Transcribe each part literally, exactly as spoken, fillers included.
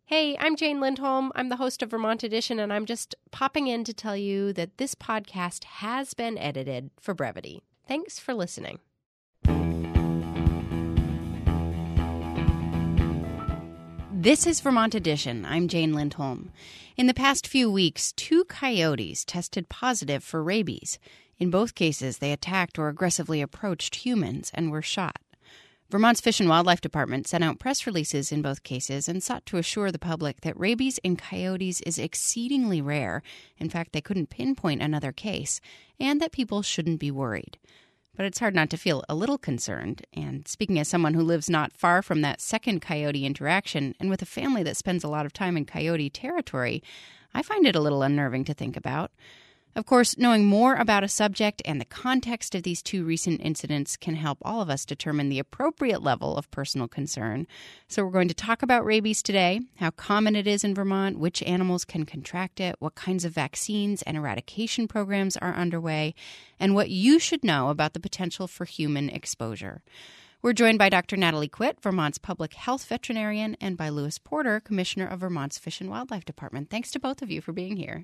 Hey, I'm Jane Lindholm. I'm the host of Vermont Edition, and I'm just popping in to tell you that this podcast has been edited for brevity. Thanks for listening. This is Vermont Edition. I'm Jane Lindholm. In the past few weeks, two coyotes tested positive for rabies. In both cases, they attacked or aggressively approached humans and were shot. Vermont's Fish and Wildlife Department sent out press releases in both cases and sought to assure the public that rabies in coyotes is exceedingly rare. In fact, they couldn't pinpoint another case, and that people shouldn't be worried. But it's hard not to feel a little concerned. And speaking as someone who lives not far from that second coyote interaction and with a family that spends a lot of time in coyote territory, I find it a little unnerving to think about. Of course, knowing more about a subject and the context of these two recent incidents can help all of us determine the appropriate level of personal concern. So we're going to talk about rabies today, how common it is in Vermont, which animals can contract it, what kinds of vaccines and eradication programs are underway, and what you should know about the potential for human exposure. We're joined by Doctor Natalie Quitt, Vermont's public health veterinarian, and by Louis Porter, Commissioner of Vermont's Fish and Wildlife Department. Thanks to both of you for being here.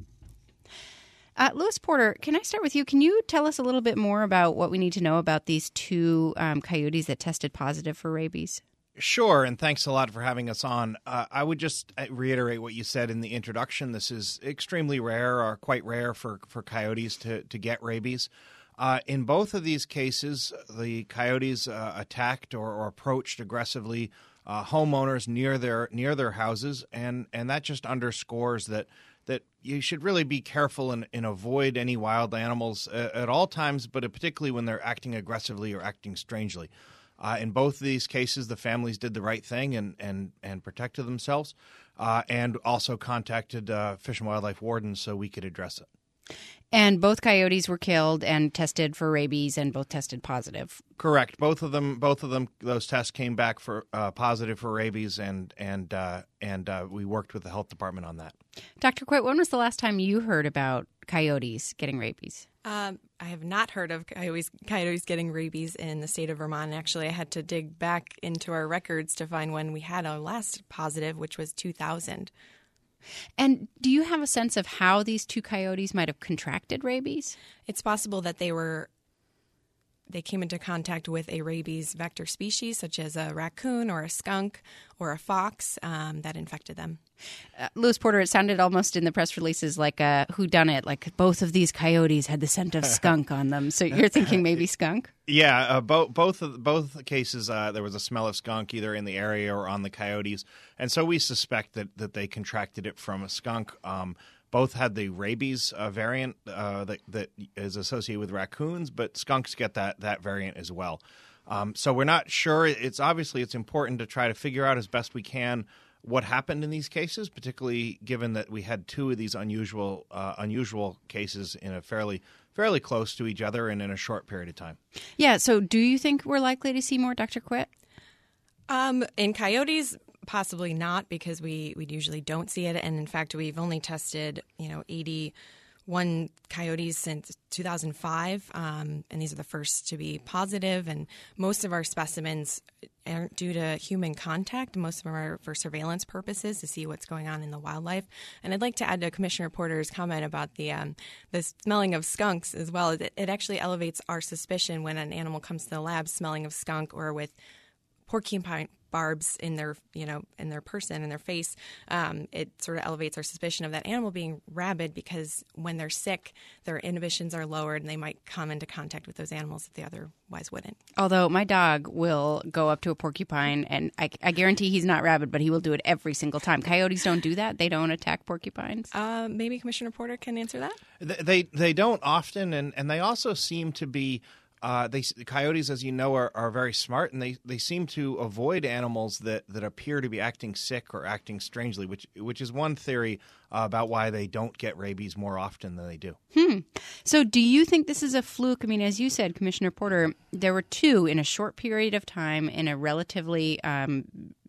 Uh, Louis Porter, can I start with you? Can you tell us a little bit more about what we need to know about these two um, coyotes that tested positive for rabies? Sure, and thanks a lot for having us on. Uh, I would just reiterate what you said in the introduction. This is extremely rare, or quite rare, for, for coyotes to, to get rabies. Uh, in both of these cases, the coyotes uh, attacked or, or approached aggressively uh, homeowners near their near their houses, and, and that just underscores that that you should really be careful and, and avoid any wild animals uh, at all times, but particularly when they're acting aggressively or acting strangely. Uh, in both of these cases, the families did the right thing and and, and protected themselves, uh, and also contacted uh, Fish and Wildlife wardens so we could address it. And both coyotes were killed and tested for rabies, and both tested positive. Correct. Both of them. Both of them. Those tests came back for uh, positive for rabies, and and uh, and uh, we worked with the health department on that. Doctor Quitt, when was the last time you heard about coyotes getting rabies? Um, I have not heard of coyotes, coyotes getting rabies in the state of Vermont. Actually, I had to dig back into our records to find when we had our last positive, which was two thousand. And do you have a sense of how these two coyotes might have contracted rabies? It's possible that they were they came into contact with a rabies vector species, such as a raccoon or a skunk or a fox, um, that infected them. Uh, Louis Porter, it sounded almost in the press releases like a whodunit, like both of these coyotes had the scent of skunk on them. So you're thinking maybe skunk? Yeah, uh, both both of both cases, uh, there was a smell of skunk either in the area or on the coyotes, and so we suspect that, that they contracted it from a skunk. Um, both had the rabies uh, variant uh, that that is associated with raccoons, but skunks get that that variant as well. Um, so we're not sure. It's obviously it's important to try to figure out as best we can what happened in these cases, particularly given that we had two of these unusual uh, unusual cases in a fairly fairly close to each other and in a short period of time. Yeah. So do you think we're likely to see more, Doctor Quitt? Um, in coyotes, possibly not, because we, we usually don't see it. And in fact, we've only tested, you know, eighty-one coyotes since two thousand five. Um, and these are the first to be positive. And most of our specimens aren't due to human contact. Most of them are for surveillance purposes to see what's going on in the wildlife. And I'd like to add to Commissioner Porter's comment about the um, the smelling of skunks as well. It, it actually elevates our suspicion when an animal comes to the lab smelling of skunk or with porcupine barbs in their, you know, in their person, in their face. Um, it sort of elevates our suspicion of that animal being rabid, because when they're sick, their inhibitions are lowered and they might come into contact with those animals that they otherwise wouldn't. Although my dog will go up to a porcupine, and I, I guarantee he's not rabid, but he will do it every single time. Coyotes don't do that? They don't attack porcupines? Uh, maybe Commissioner Porter can answer that? They they don't often, and, and they also seem to be Uh, they coyotes, as you know, are, are very smart, and they, they seem to avoid animals that, that appear to be acting sick or acting strangely, which which is one theory uh, about why they don't get rabies more often than they do. Hmm. So do you think this is a fluke? I mean, as you said, Commissioner Porter, there were two in a short period of time in a relatively um,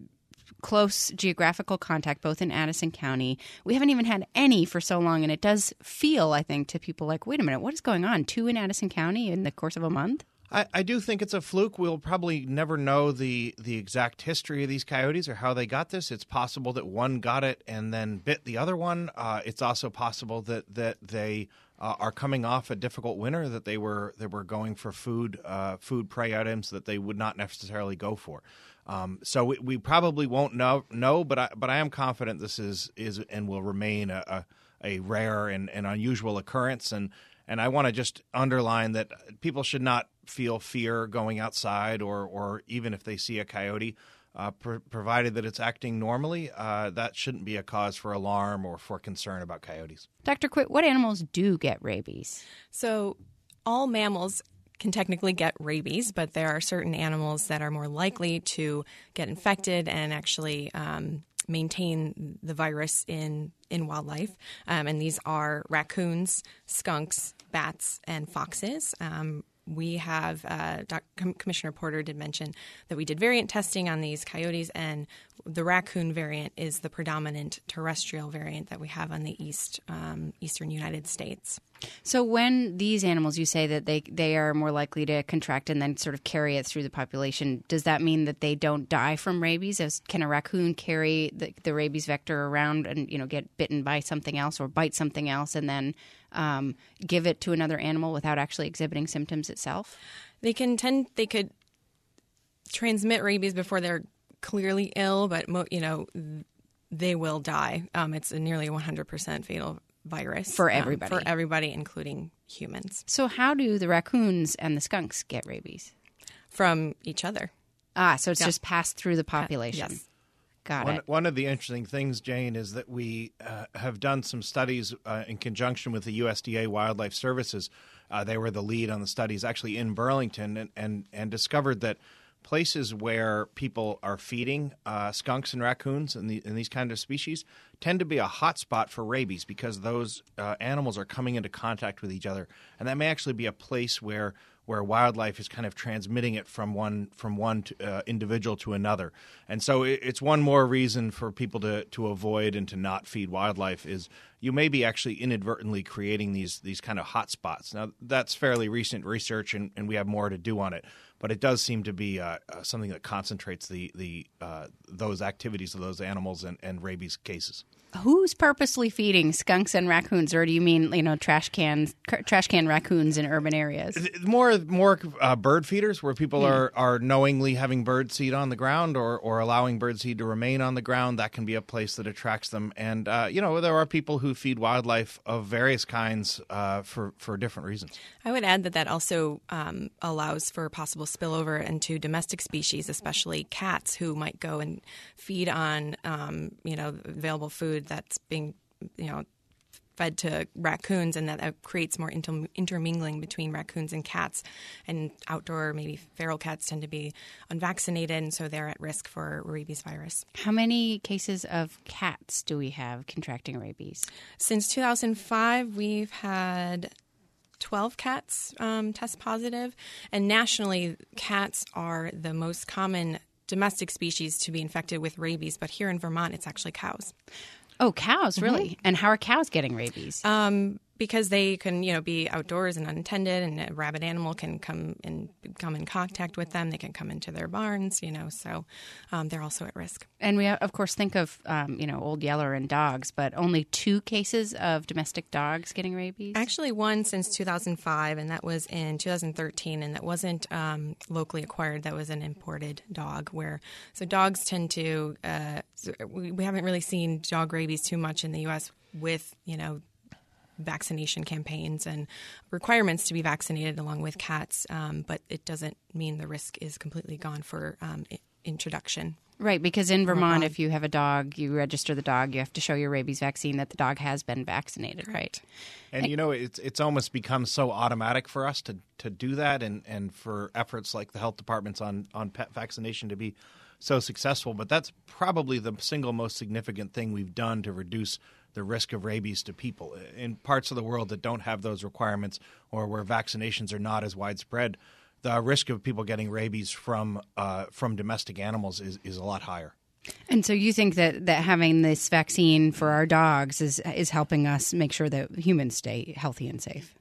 close geographical contact, both in Addison County. We haven't even had any for so long, and it does feel, I think, to people like, wait a minute, what is going on? Two in Addison County in the course of a month? I, I do think it's a fluke. We'll probably never know the, the exact history of these coyotes or how they got this. It's possible that one got it and then bit the other one. Uh, it's also possible that that they uh, are coming off a difficult winter, that they were they were going for food uh, food prey items that they would not necessarily go for. Um, so we, we probably won't know. know but I but I am confident this is is and will remain a a, a rare and, and unusual occurrence. And And I want to just underline that people should not feel fear going outside or, or even if they see a coyote, uh, pr- provided that it's acting normally. Uh, that shouldn't be a cause for alarm or for concern about coyotes. Doctor Quitt, what animals do get rabies? So all mammals can technically get rabies, but there are certain animals that are more likely to get infected and actually um, maintain the virus in in wildlife, um, and these are raccoons, skunks, bats, and foxes. Um, we have, uh, Doc- Com- Commissioner Porter did mention that we did variant testing on these coyotes, and the raccoon variant is the predominant terrestrial variant that we have on the east um, eastern United States. So when these animals, you say that they, they are more likely to contract and then sort of carry it through the population, does that mean that they don't die from rabies? As, can a raccoon carry the, the rabies vector around and, you know, get bitten by something else or bite something else and then um, give it to another animal without actually exhibiting symptoms itself? They can tend, they could transmit rabies before they're clearly ill, but, mo- you know, they will die. Um, it's a nearly one hundred percent fatal virus for everybody, um, for everybody, including humans. So how do the raccoons and the skunks get rabies? From each other. Ah, so it's Yeah. just passed through the population. Yes. Got One, it. one of the interesting things, Jane, is that we uh, have done some studies uh, in conjunction with the U S D A Wildlife Services. Uh, they were the lead on the studies actually in Burlington and, and, and discovered that places where people are feeding uh, skunks and raccoons and, the, and these kind of species tend to be a hot spot for rabies because those uh, animals are coming into contact with each other. And that may actually be a place where where wildlife is kind of transmitting it from one from one to, uh, individual to another. And so it, it's one more reason for people to, to avoid and to not feed wildlife is you may be actually inadvertently creating these these kind of hot spots. Now, that's fairly recent research, and, and we have more to do on it. But it does seem to be uh, uh, something that concentrates the the uh, those activities of those animals and, and rabies cases. Who's purposely feeding skunks and raccoons, or do you mean, you know, trash cans, trash can raccoons in urban areas? More, more uh, bird feeders, where people Hmm. are, are knowingly having bird seed on the ground, or, or allowing bird seed to remain on the ground. That can be a place that attracts them. And uh, you know, there are people who feed wildlife of various kinds uh, for for different reasons. I would add that that also um, allows for possible spillover into domestic species, especially cats, who might go and feed on, um, you know, available food that's being, you know, fed to raccoons, and that uh, creates more inter- intermingling between raccoons and cats. And outdoor, maybe feral cats tend to be unvaccinated, and so they're at risk for rabies virus. How many cases of cats do we have contracting rabies? Since two thousand five, we've had twelve cats um, test positive, and nationally, cats are the most common domestic species to be infected with rabies, but here in Vermont, it's actually cows. Oh, cows, really? And how are cows getting rabies? Um, because they can, you know, be outdoors and unattended, and a rabid animal can come and come in contact with them. They can come into their barns, you know, so um, they're also at risk. And we, of course, think of, um, you know, Old Yeller and dogs, but only two cases of domestic dogs getting rabies? Actually, one since two thousand five, and that was in two thousand thirteen, and that wasn't um, locally acquired. That was an imported dog. Where so dogs tend to uh, we, we haven't really seen dog rabies too much in the U S with, you know, vaccination campaigns and requirements to be vaccinated along with cats, um, but it doesn't mean the risk is completely gone for um, I- introduction. Right, because in Vermont, Vermont. if you have a dog, you register the dog, you have to show your rabies vaccine that the dog has been vaccinated, right? And you know, it's it's almost become so automatic for us to, to do that, and, and for efforts like the health departments on, on pet vaccination to be so successful. But that's probably the single most significant thing we've done to reduce the risk of rabies to people. In parts of the world that don't have those requirements or where vaccinations are not as widespread, the risk of people getting rabies from uh, from domestic animals is, is a lot higher. And so you think that, that having this vaccine for our dogs is is helping us make sure that humans stay healthy and safe?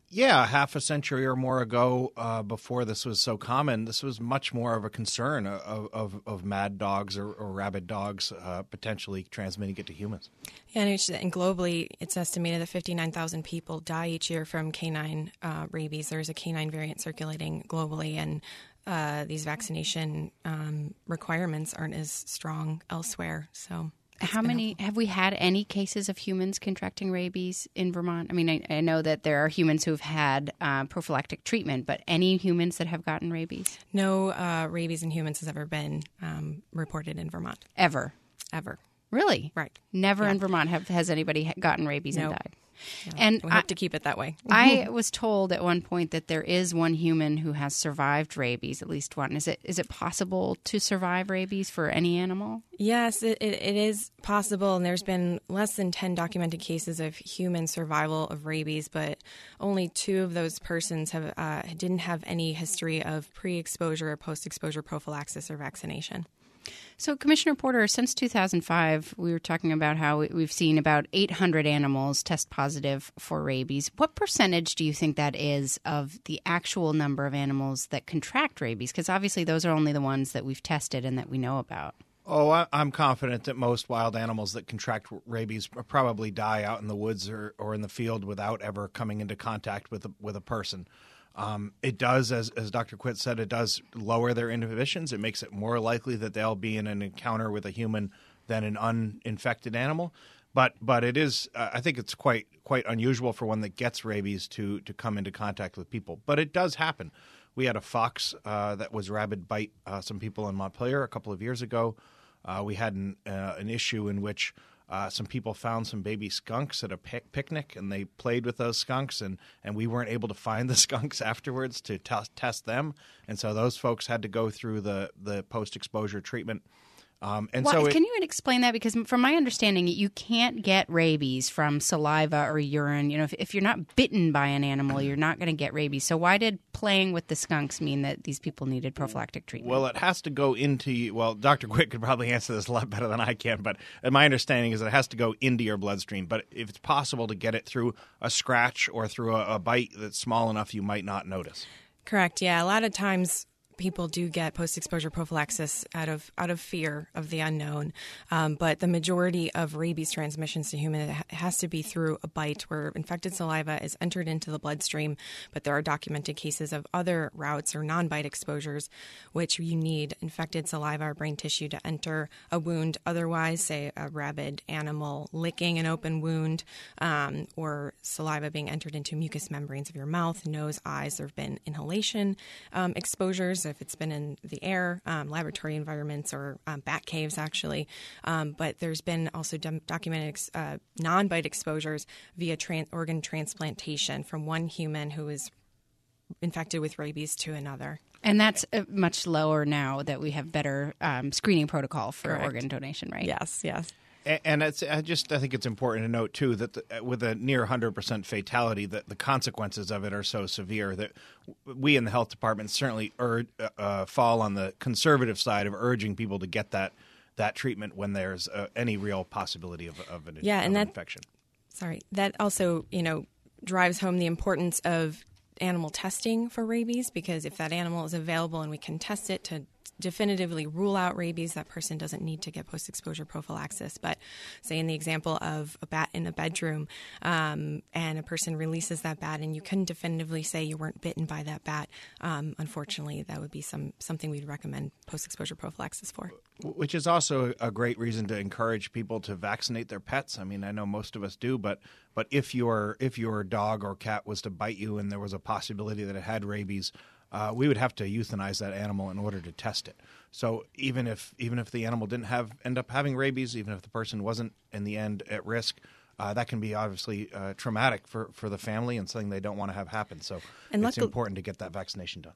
Yeah, half a century or more ago, uh, before this was so common, this was much more of a concern of, of, of mad dogs or, or rabid dogs uh, potentially transmitting it to humans. Yeah, and, it's, and globally, it's estimated that fifty-nine thousand people die each year from canine uh, rabies. There's a canine variant circulating globally, and uh, these vaccination um, requirements aren't as strong elsewhere. So. How many have we had any cases of humans contracting rabies in Vermont? I mean, I, I know that there are humans who've had uh, prophylactic treatment, but any humans that have gotten rabies? No uh, rabies in humans has ever been um, reported in Vermont. Ever? Ever. Really? Right. Never yeah. in Vermont have has anybody gotten rabies nope. and died. Yeah. And we I, hope to keep it that way. I was told at one point that there is one human who has survived rabies, at least one. Is it is it possible to survive rabies for any animal? Yes, it, it, it is possible, and there's been less than ten documented cases of human survival of rabies, but only two of those persons have uh, didn't have any history of pre-exposure or post-exposure prophylaxis or vaccination. So, Commissioner Porter, since two thousand five, we were talking about how we've seen about eight hundred animals test positive for rabies. What percentage do you think that is of the actual number of animals that contract rabies? Because obviously those are only the ones that we've tested and that we know about. Oh, I- I'm confident that most wild animals that contract rabies probably die out in the woods or, or in the field without ever coming into contact with a, with a person. Um, it does, as, as Doctor Quitt said, it does lower their inhibitions. It makes it more likely that they'll be in an encounter with a human than an uninfected animal. But but it is, uh, I think it's quite quite unusual for one that gets rabies to to come into contact with people. But it does happen. We had a fox uh, that was rabid bite uh, some people in Montpelier a couple of years ago. Uh, we had an, uh, an issue in which Uh, some people found some baby skunks at a pic- picnic, and they played with those skunks, and, and we weren't able to find the skunks afterwards to t- test them. And so those folks had to go through the, the post-exposure treatment. Um, and Why, so it, can you explain that? Because from my understanding, you can't get rabies from saliva or urine. You know, if, if you're not bitten by an animal, you're not going to get rabies. So why did playing with the skunks mean that these people needed prophylactic treatment? Well, it has to go into – well, Doctor Quitt could probably answer this a lot better than I can, but my understanding is that it has to go into your bloodstream. But if it's possible to get it through a scratch or through a, a bite that's small enough you might not notice. Correct, yeah. A lot of times – people do get post-exposure prophylaxis out of out of fear of the unknown, um, but the majority of rabies transmissions to humans has to be through a bite where infected saliva is entered into the bloodstream. But there are documented cases of other routes or non-bite exposures, which you need infected saliva or brain tissue to enter a wound. Otherwise, say a rabid animal licking an open wound, um, or saliva being entered into mucous membranes of your mouth, nose, eyes. There have been inhalation um, exposures. If it's been in the air, um, laboratory environments, or um, bat caves, actually. Um, but there's been also d- documented ex- uh, non-bite exposures via tran- organ transplantation from one human who was infected with rabies to another. And that's uh, much lower now that we have better um, screening protocol for Correct. organ donation, right? Yes, yes. And it's, I just I think it's important to note, too, that the, with a near one hundred percent fatality, that the consequences of it are so severe that we in the health department certainly ur- uh, fall on the conservative side of urging people to get that that treatment when there's uh, any real possibility of, of an, yeah, of and an that, infection. Sorry. That also, you know, drives home the importance of animal testing for rabies, because if that animal is available and we can test it to definitively rule out rabies, that person doesn't need to get post-exposure prophylaxis. But say in the example of a bat in a bedroom, um, and a person releases that bat and you couldn't definitively say you weren't bitten by that bat, um, unfortunately, that would be some something we'd recommend post-exposure prophylaxis for. Which is also a great reason to encourage people to vaccinate their pets. I mean, I know most of us do, but but if your if your dog or cat was to bite you and there was a possibility that it had rabies, Uh, we would have to euthanize that animal in order to test it. So even if even if the animal didn't have end up having rabies, even if the person wasn't in the end at risk, uh, that can be obviously uh, traumatic for, for the family and something they don't want to have happen. So and it's luckily, important to get that vaccination done.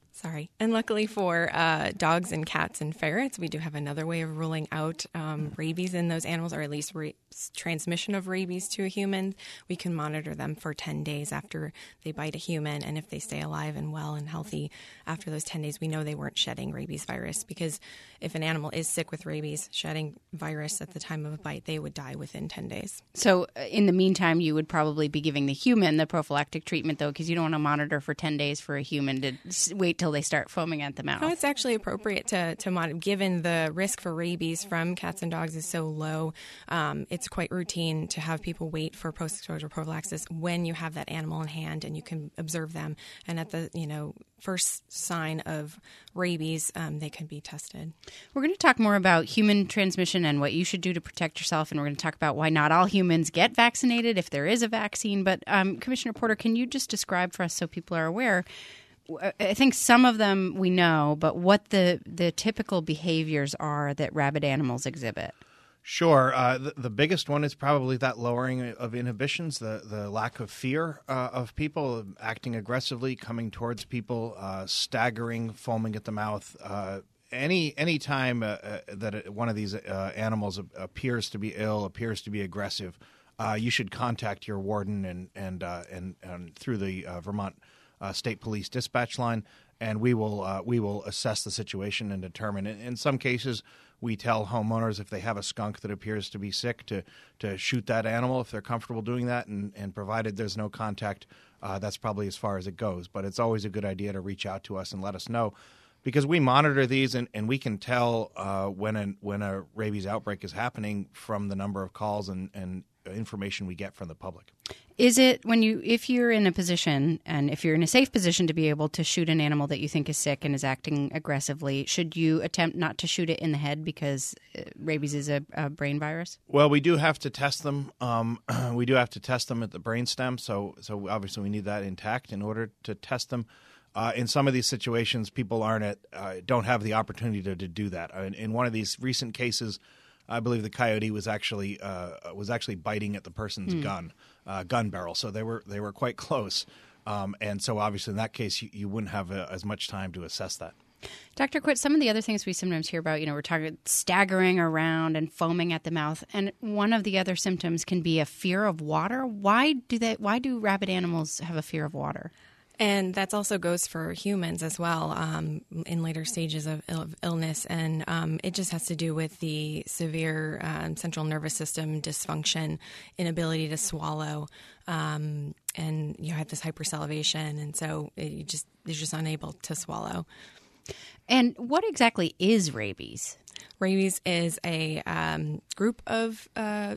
Sorry. And luckily for uh, dogs and cats and ferrets, we do have another way of ruling out um, rabies in those animals, or at least ra- transmission of rabies to a human. We can monitor them for ten days after they bite a human. And if they stay alive and well and healthy after those ten days, we know they weren't shedding rabies virus. Because if an animal is sick with rabies, shedding virus at the time of a bite, they would die within ten days. So uh, in the meantime, you would probably be giving the human the prophylactic treatment, though, because you don't want to monitor for ten days for a human to s- wait till they start foaming at the mouth. No, it's actually appropriate to, to monitor, given the risk for rabies from cats and dogs is so low. Um, it's quite routine to have people wait for post-exposure prophylaxis when you have that animal in hand and you can observe them. And at the you know first sign of rabies, um, they can be tested. We're going to talk more about human transmission and what you should do to protect yourself, and we're going to talk about why not all humans get vaccinated if there is a vaccine. But um, Commissioner Porter, can you just describe for us so people are aware? I think some of them we know, but what the, the typical behaviors are that rabid animals exhibit. Sure. Uh, the, the biggest one is probably that lowering of inhibitions, the, the lack of fear uh, of people, acting aggressively, coming towards people, uh, staggering, foaming at the mouth. Uh, any any time uh, uh, that one of these uh, animals appears to be ill, appears to be aggressive, uh, you should contact your warden and and uh, and, and through the uh, Vermont Uh, State Police dispatch line, and we will uh, we will assess the situation and determine. In, in some cases, we tell homeowners if they have a skunk that appears to be sick to to shoot that animal if they're comfortable doing that, and, and provided there's no contact, uh, that's probably as far as it goes. But it's always a good idea to reach out to us and let us know, because we monitor these and, and we can tell uh, when a, when a rabies outbreak is happening from the number of calls and, and information we get from the public. Is it when you, if you're in a position and if you're in a safe position to be able to shoot an animal that you think is sick and is acting aggressively, should you attempt not to shoot it in the head because rabies is a, a brain virus? Well, we do have to test them. Um, we do have to test them at the brainstem, so so obviously we need that intact in order to test them. Uh, in some of these situations, people aren't at, uh, don't have the opportunity to, to do that. In, in one of these recent cases, I believe the coyote was actually uh, was actually biting at the person's mm. gun uh, gun barrel, so they were they were quite close. Um, and so, obviously, in that case, you, you wouldn't have uh, as much time to assess that. Doctor Quitt, some of the other things we sometimes hear about, you know, we're talking staggering around and foaming at the mouth, and one of the other symptoms can be a fear of water. Why do they? Why do rabid animals have a fear of water? And that also goes for humans as well um, in later stages of, Ill- of illness. And um, it just has to do with the severe um, central nervous system dysfunction, inability to swallow, um, and you have this hypersalivation. And so it, you just, you're just unable to swallow. And what exactly is rabies? Rabies is a um, group of uh,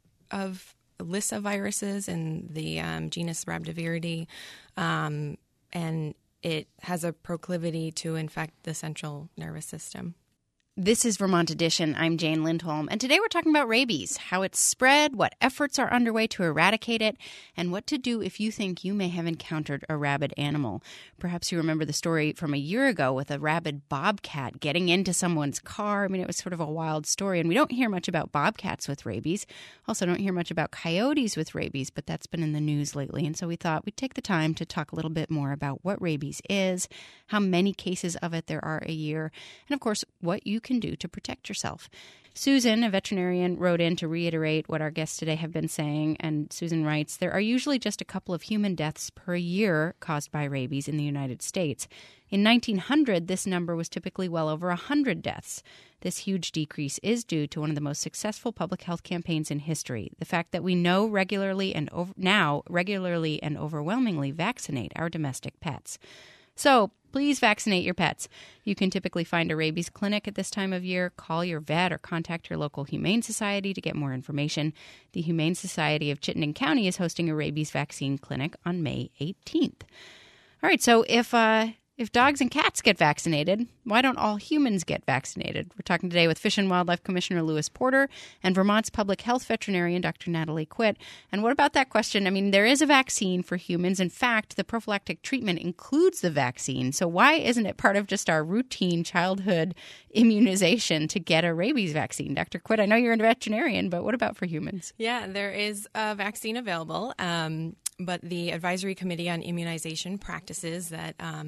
of Lissa viruses in the um, genus Rhabdiviridae, um, and it has a proclivity to infect the central nervous system. This is Vermont Edition. I'm Jane Lindholm, and today we're talking about rabies, how it's spread, what efforts are underway to eradicate it, and what to do if you think you may have encountered a rabid animal. Perhaps you remember the story from a year ago with a rabid bobcat getting into someone's car. I mean, it was sort of a wild story, and we don't hear much about bobcats with rabies. Also don't hear much about coyotes with rabies, but that's been in the news lately, and so we thought we'd take the time to talk a little bit more about what rabies is, how many cases of it there are a year, and of course, what you can do to protect yourself. Susan, a veterinarian, wrote in to reiterate what our guests today have been saying, and Susan writes, there are usually just a couple of human deaths per year caused by rabies in the United States. In nineteen hundred, this number was typically well over one hundred deaths. This huge decrease is due to one of the most successful public health campaigns in history, the fact that we know regularly and over- now regularly and overwhelmingly vaccinate our domestic pets. So please vaccinate your pets. You can typically find a rabies clinic at this time of year. Call your vet or contact your local Humane Society to get more information. The Humane Society of Chittenden County is hosting a rabies vaccine clinic on May eighteenth. All right, so if uh, if dogs and cats get vaccinated, why don't all humans get vaccinated? We're talking today with Fish and Wildlife Commissioner Lewis Porter and Vermont's public health veterinarian, Doctor Natalie Quitt. And what about that question? I mean, there is a vaccine for humans. In fact, the prophylactic treatment includes the vaccine. So why isn't it part of just our routine childhood immunization to get a rabies vaccine? Doctor Quitt, I know you're a veterinarian, but what about for humans? Yeah, there is a vaccine available. Um, But the Advisory Committee on Immunization Practices that um,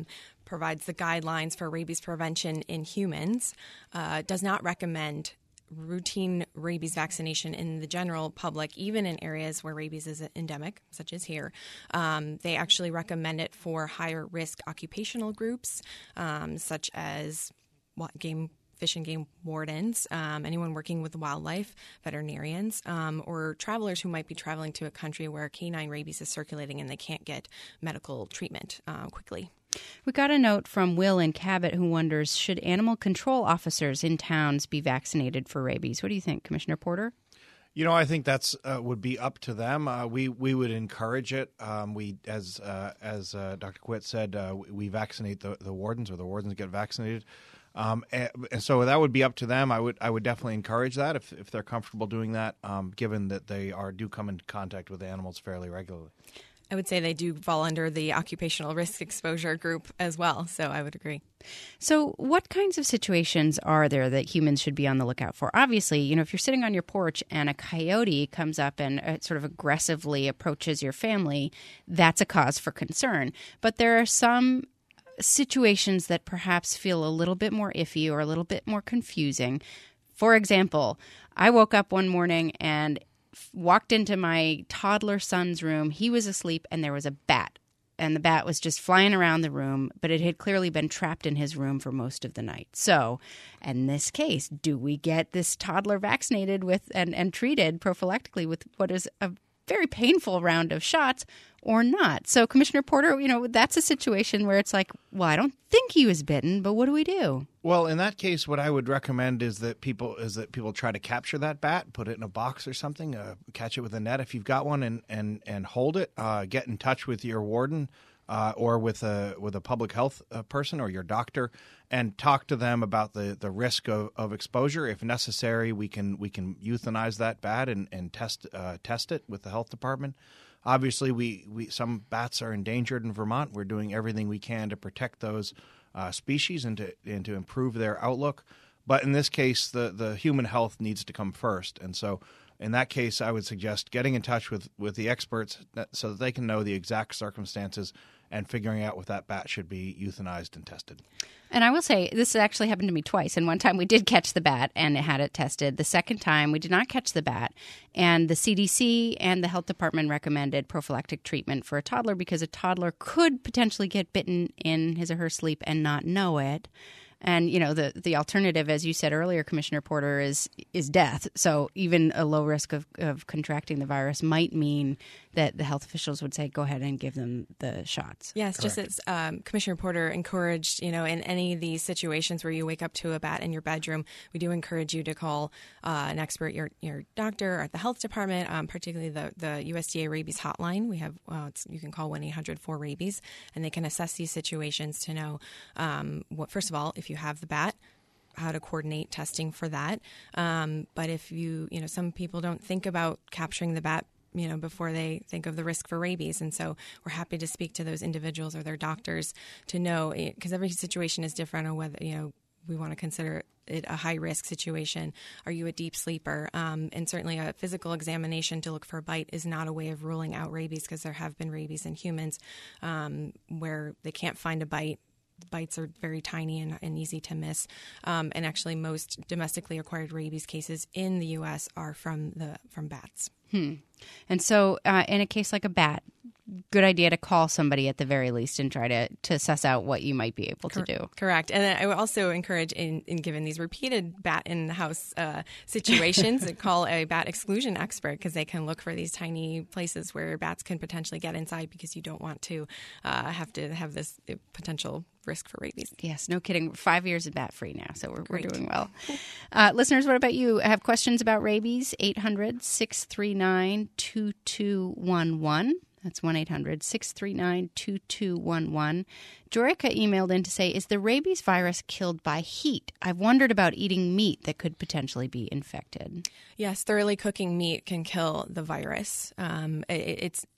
provides the guidelines for rabies prevention in humans, uh, does not recommend routine rabies vaccination in the general public, even in areas where rabies is endemic, such as here. Um, they actually recommend it for higher risk occupational groups, um, such as what, game fish and game wardens, um, anyone working with wildlife, veterinarians, um, or travelers who might be traveling to a country where canine rabies is circulating and they can't get medical treatment uh, quickly. We got a note from Will in Cabot who wonders, should animal control officers in towns be vaccinated for rabies? What do you think, Commissioner Porter? You know, I think that's uh, would be up to them. Uh, we we would encourage it. Um, we, as uh, as uh, Doctor Quitt said, uh, we vaccinate the, the wardens, or the wardens get vaccinated. Um, and, and so that would be up to them. I would I would definitely encourage that if if they're comfortable doing that, um, given that they are do come in contact with animals fairly regularly. I would say they do fall under the occupational risk exposure group as well, so I would agree. So what kinds of situations are there that humans should be on the lookout for? Obviously, you know, if you're sitting on your porch and a coyote comes up and uh, sort of aggressively approaches your family, that's a cause for concern. But there are some situations that perhaps feel a little bit more iffy or a little bit more confusing. For example, I woke up one morning and walked into my toddler son's room. He was asleep and there was a bat. And the bat was just flying around the room, but it had clearly been trapped in his room for most of the night. So, in this case, do we get this toddler vaccinated with and, and treated prophylactically with what is a very painful round of shots or not? So, Commissioner Porter, you know, that's a situation where it's like, well, I don't think he was bitten, but what do we do? Well, in that case, what I would recommend is that people is that people try to capture that bat, put it in a box or something, uh, catch it with a net if you've got one, and and and hold it. Uh, get in touch with your warden uh, or with a with a public health uh, person or your doctor, and talk to them about the, the risk of, of exposure. If necessary, we can we can euthanize that bat and and test uh, test it with the health department. Obviously, we, we some bats are endangered in Vermont. We're doing everything we can to protect those uh, species and to and to improve their outlook. But in this case, the, the human health needs to come first. And so in that case, I would suggest getting in touch with, with the experts so that they can know the exact circumstances and figuring out if that bat should be euthanized and tested. And I will say, this actually happened to me twice. And one time we did catch the bat and had it tested. The second time we did not catch the bat. And the C D C and the health department recommended prophylactic treatment for a toddler because a toddler could potentially get bitten in his or her sleep and not know it. And, you know, the, the alternative, as you said earlier, Commissioner Porter, is is death. So even a low risk of, of contracting the virus might mean that the health officials would say, go ahead and give them the shots. Yes, Correct. Just as um, Commissioner Porter encouraged, you know, in any of these situations where you wake up to a bat in your bedroom, we do encourage you to call uh, an expert, your your doctor or the health department, um, particularly the, the U S D A rabies hotline. We have, uh, it's, you can call one eight hundred four rabies, and they can assess these situations to know, um, what, first of all, if you have the bat, how to coordinate testing for that. Um, but if you, you know, some people don't think about capturing the bat, you know, before they think of the risk for rabies. And so we're happy to speak to those individuals or their doctors to know, because every situation is different, or whether, you know, we want to consider it a high risk situation. Are you a deep sleeper? Um, and certainly a physical examination to look for a bite is not a way of ruling out rabies, because there have been rabies in humans um, where they can't find a bite. Bites are very tiny and, and easy to miss. Um, and actually, most domestically acquired rabies cases in the U S are from the from bats. Hmm. And so uh, in a case like a bat, good idea to call somebody at the very least and try to, to suss out what you might be able to Cor- do. Correct. And I would also encourage, in, in given these repeated bat in the house uh, situations, to call a bat exclusion expert, because they can look for these tiny places where bats can potentially get inside, because you don't want to uh, have to have this potential risk for rabies. Yes, no kidding. Five years of bat-free now, so we're, we're doing well. Uh, listeners, what about you? Have questions about rabies? eight hundred, six three nine, two two one one. That's one eight hundred, six three nine, two two one one. Jorica emailed in to say, is the rabies virus killed by heat? I've wondered about eating meat that could potentially be infected. Yes, thoroughly cooking meat can kill the virus. Um, it, it's... It,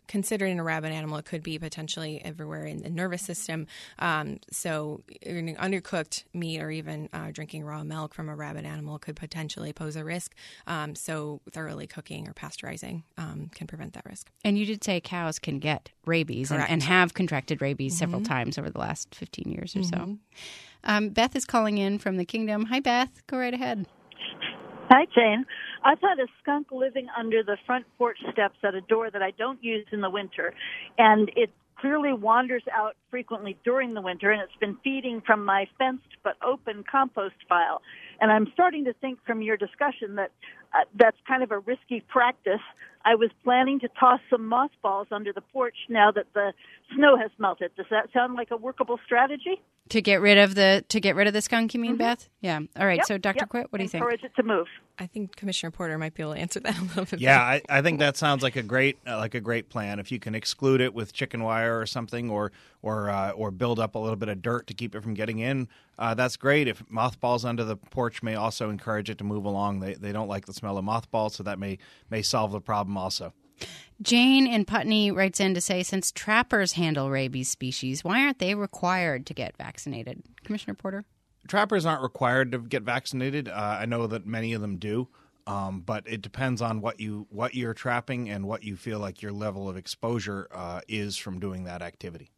considered in a rabid animal, it could be potentially everywhere in the nervous system. Um, so eating undercooked meat or even uh, drinking raw milk from a rabid animal could potentially pose a risk. Um, so thoroughly cooking or pasteurizing um, can prevent that risk. And you did say cows can get rabies and, and have contracted rabies mm-hmm. several times over the last fifteen years or mm-hmm. so. Um, Beth is calling in from the Kingdom. Hi, Beth. Go right ahead. Hi, Jane. I've had a skunk living under the front porch steps at a door that I don't use in the winter, and it clearly wanders out frequently during the winter, and it's been feeding from my fenced but open compost pile. And I'm starting to think from your discussion that uh, that's kind of a risky practice. I was planning to toss some mothballs under the porch now that the snow has melted. Does that sound like a workable strategy? To get rid of the to get rid of the skunk, you mean, mm-hmm. Beth? Yeah. All right. Yep, so, Doctor yep. Quitt, what do you think? Encourage it to move. I think Commissioner Porter might be able to answer that a little bit. Yeah, I, I think that sounds like a great uh, like a great plan. If you can exclude it with chicken wire or something, or or uh, or build up a little bit of dirt to keep it from getting in, uh, that's great. If mothballs under the porch may also encourage it to move along. They they don't like the smell of mothballs, so that may may solve the problem also. Jane in Putney writes in to say, since trappers handle rabies species, why aren't they required to get vaccinated? Commissioner Porter? Trappers aren't required to get vaccinated. Uh, I know that many of them do, um, but it depends on what you what you're trapping and what you feel like your level of exposure uh, is from doing that activity.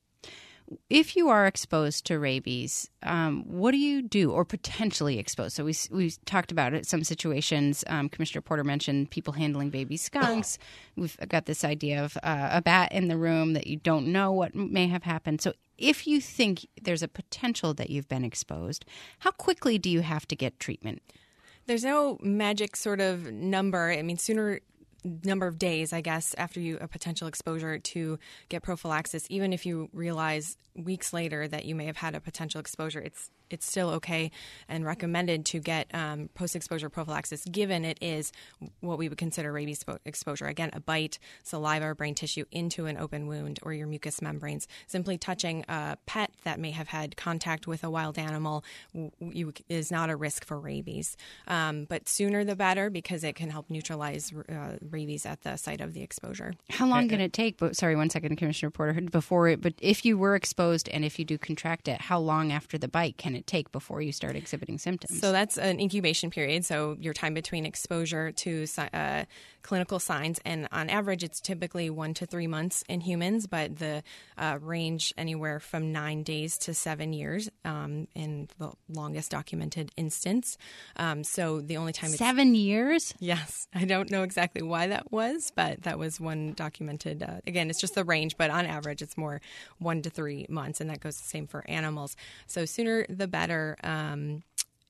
If you are exposed to rabies, um, what do you do, or potentially exposed? So we we talked about it. Some situations, um, Commissioner Porter mentioned people handling baby skunks. We've got this idea of uh, a bat in the room that you don't know what may have happened. So if you think there's a potential that you've been exposed, how quickly do you have to get treatment? There's no magic sort of number. I mean, sooner number of days, I guess, after you a potential exposure to get prophylaxis, even if you realize weeks later that you may have had a potential exposure, it's it's still okay and recommended to get um, post-exposure prophylaxis, given it is what we would consider rabies exposure. Again, a bite, saliva, or brain tissue into an open wound or your mucous membranes. Simply touching a pet that may have had contact with a wild animal you, is not a risk for rabies. Um, but sooner the better, because it can help neutralize uh, rabies at the site of the exposure. How long can it take? But sorry, one second, Commissioner Porter. Before it, but if you were exposed and if you do contract it, how long after the bite can it take before you start exhibiting symptoms? So that's an incubation period. So your time between exposure to uh, clinical signs, and on average, it's typically one to three months in humans, but the uh, range anywhere from nine days to seven years um, in the longest documented instance. Um, so the only time it's, seven years? Yes, I don't know exactly why that was, but that was one documented. Uh, again, it's just the range, but on average, it's more one to three months, and that goes the same for animals. So sooner the better. Um,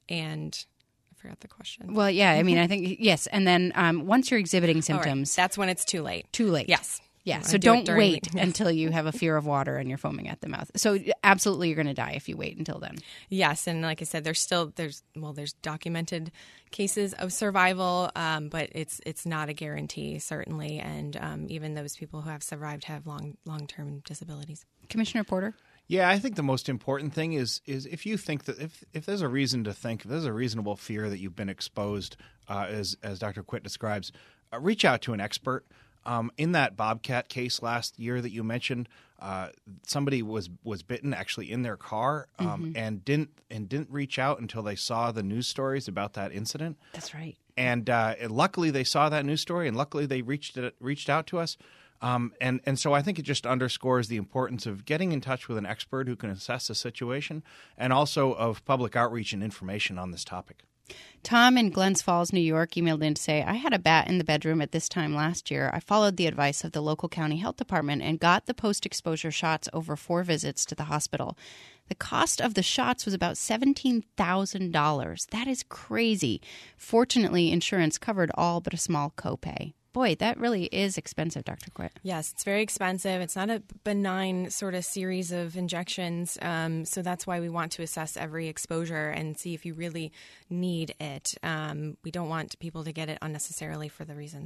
and I forgot the question. Well, yeah, I mean, I think, yes. And then um, once you're exhibiting symptoms. Right. That's when it's too late. Too late. Yes. Yeah, so do don't wait the, yes. until you have a fear of water and you're foaming at the mouth. So absolutely you're going to die if you wait until then. Yes, and like I said, there's still, there's well, there's documented cases of survival, um, but it's it's not a guarantee, certainly. And um, even those people who have survived have long, long-term disabilities. Commissioner Porter? Yeah, I think the most important thing is is if you think that if, if there's a reason to think, if there's a reasonable fear that you've been exposed, uh, as, as Doctor Quitt describes, uh, reach out to an expert. Um, in that Bobcat case last year that you mentioned, uh, somebody was, was bitten actually in their car um, mm-hmm. and didn't and didn't reach out until they saw the news stories about that incident. That's right. And, uh, and luckily they saw that news story, and luckily they reached it, reached out to us. Um, and and so I think it just underscores the importance of getting in touch with an expert who can assess the situation, and also of public outreach and information on this topic. Tom in Glens Falls, New York, emailed in to say, I had a bat in the bedroom at this time last year. I followed the advice of the local county health department and got the post-exposure shots over four visits to the hospital. The cost of the shots was about seventeen thousand dollars. That is crazy. Fortunately, insurance covered all but a small copay. Boy, that really is expensive, Doctor Quitt. Yes, it's very expensive. It's not a benign sort of series of injections. Um, so that's why we want to assess every exposure and see if you really need it. Um, we don't want people to get it unnecessarily for the reasons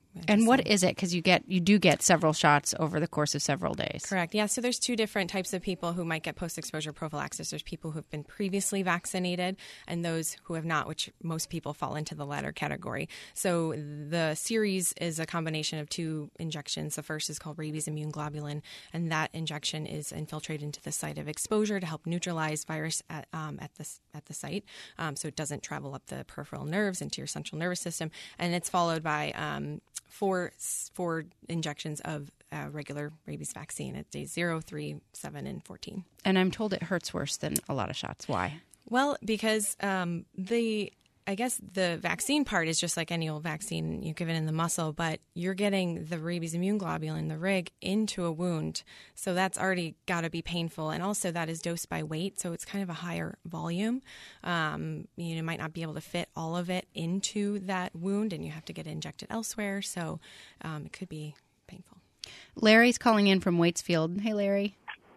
And what is it? Because you get you do get several shots over the course of several days. Correct. Yeah. So there's two different types of people who might get post-exposure prophylaxis. There's people who have been previously vaccinated and those who have not, which most people fall into the latter category. So the series is a combination of two injections. The first is called rabies immune globulin, and that injection is infiltrated into the site of exposure to help neutralize virus at, um, at the at the site, um, so it doesn't travel up the peripheral nerves into your central nervous system. And it's followed by um, four four injections of uh, regular rabies vaccine at days zero, three, seven, and fourteen. And I'm told it hurts worse than a lot of shots. Why? Well, because um, the I guess the vaccine part is just like any old vaccine you give it in the muscle, but you're getting the rabies immune globulin, the R I G, into a wound. So that's already got to be painful. And also that is dosed by weight, so it's kind of a higher volume. Um, you know, might not be able to fit all of it into that wound, and you have to get it injected elsewhere. So um, it could be painful. Larry's calling in from Waitsfield. Hey, Larry.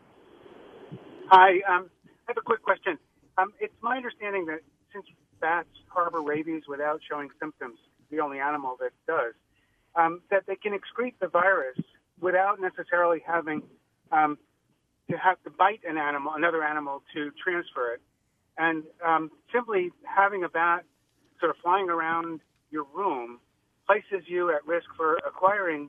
Hi. Um, I have a quick question. Um, it's my understanding that since bats harbor rabies without showing symptoms, the only animal that does, um, that they can excrete the virus without necessarily having um, to have to bite an animal, another animal, to transfer it. And um, simply having a bat sort of flying around your room places you at risk for acquiring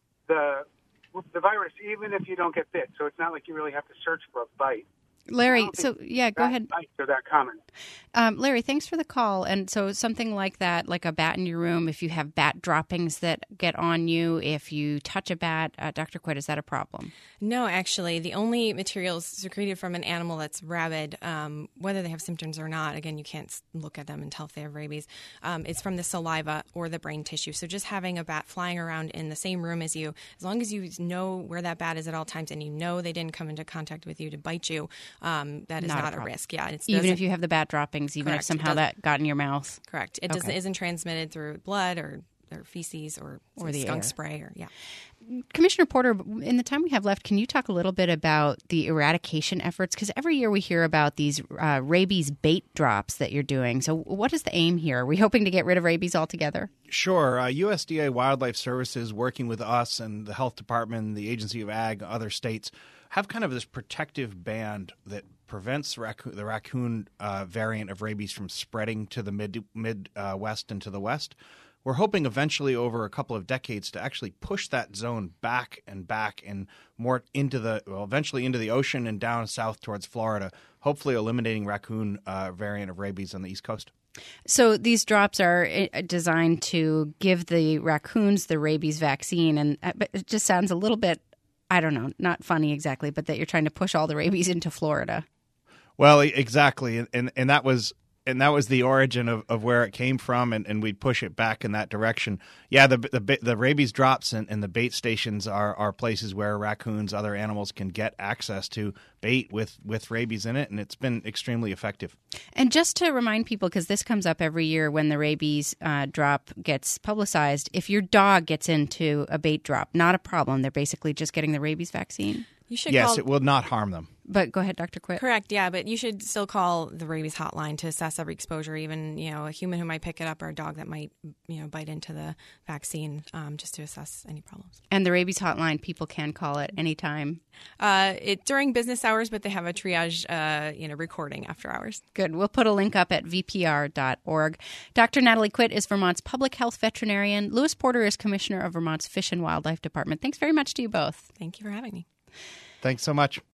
the the virus, even if you don't get bit. So it's not like you really have to search for a bite. Larry, so yeah, go ahead. Bites are that common. Um, Larry, thanks for the call. And so something like that, like a bat in your room, if you have bat droppings that get on you, if you touch a bat, uh, Doctor Quitt, is that a problem? No, actually. The only materials secreted from an animal that's rabid, um, whether they have symptoms or not, again, you can't look at them and tell if they have rabies, um, it's from the saliva or the brain tissue. So just having a bat flying around in the same room as you, as long as you know where that bat is at all times and you know they didn't come into contact with you to bite you, Um, that is not, not a, a risk. Yeah, it's even if you have the bat droppings, even correct. if somehow that got in your mouth. Correct. It okay. doesn't isn't transmitted through blood or, or feces or, or the skunk air. spray or yeah. Commissioner Porter, in the time we have left, can you talk a little bit about the eradication efforts? Because every year we hear about these uh, rabies bait drops that you're doing. So what is the aim here? Are we hoping to get rid of rabies altogether? Sure. Uh, U S D A Wildlife Services, working with us and the Health Department, the Agency of Ag, other states, have kind of this protective band that prevents raccoon, the raccoon uh, variant of rabies from spreading to the mid, mid uh, west and to the west. We're hoping eventually over a couple of decades to actually push that zone back and back and more into the, well, eventually into the ocean and down south towards Florida, hopefully eliminating raccoon uh, variant of rabies on the East Coast. So these drops are designed to give the raccoons the rabies vaccine, and it just sounds a little bit, I don't know, not funny exactly, but that you're trying to push all the rabies into Florida. Well, exactly, and and, and that was and that was the origin of, of where it came from, and, and we'd push it back in that direction. Yeah, the the, the rabies drops and, and the bait stations are, are places where raccoons, other animals can get access to bait with, with rabies in it, and it's been extremely effective. And just to remind people, because this comes up every year when the rabies uh, drop gets publicized, if your dog gets into a bait drop, not a problem. They're basically just getting the rabies vaccine. You should yes, call... it will not harm them. But go ahead, Doctor Quitt. Correct, yeah, but you should still call the rabies hotline to assess every exposure, even, you know, a human who might pick it up or a dog that might, you know, bite into the vaccine, um, just to assess any problems. And the rabies hotline, people can call it anytime. Uh, it during business hours, but they have a triage, uh, you know, recording after hours. Good. We'll put a link up at v p r dot org. Doctor Natalie Quitt is Vermont's public health veterinarian. Louis Porter is commissioner of Vermont's Fish and Wildlife Department. Thanks very much to you both. Thank you for having me. Thanks so much.